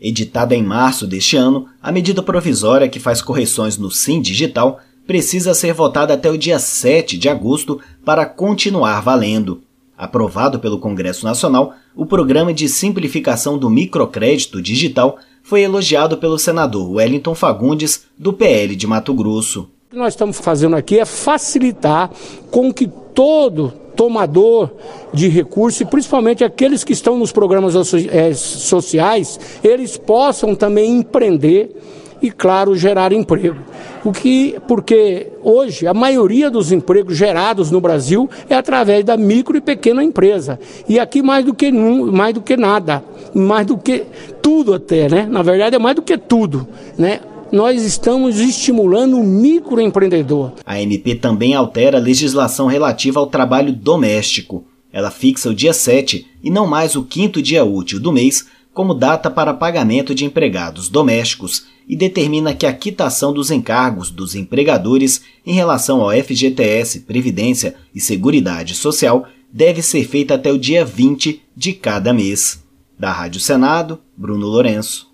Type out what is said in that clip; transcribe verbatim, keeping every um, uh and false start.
Editada em março deste ano, a medida provisória que faz correções no Sim Digital precisa ser votada até o dia sete de agosto para continuar valendo. Aprovado pelo Congresso Nacional, o Programa de Simplificação do Microcrédito Digital foi elogiado pelo senador Wellington Fagundes, do P L de Mato Grosso. O que nós estamos fazendo aqui é facilitar com que todo tomador de recursos, e principalmente aqueles que estão nos programas sociais, eles possam também empreender e, claro, gerar emprego. O que, porque hoje a maioria dos empregos gerados no Brasil é através da micro e pequena empresa. E aqui mais do que, mais do que nada, mais do que tudo até, né? Na verdade é mais do que tudo, né? Nós estamos estimulando o microempreendedor. A M P também altera a legislação relativa ao trabalho doméstico. Ela fixa o dia sete e não mais o quinto dia útil do mês como data para pagamento de empregados domésticos e determina que a quitação dos encargos dos empregadores em relação ao F G T S, Previdência e Seguridade Social deve ser feita até o dia vinte de cada mês. Da Rádio Senado, Bruno Lourenço.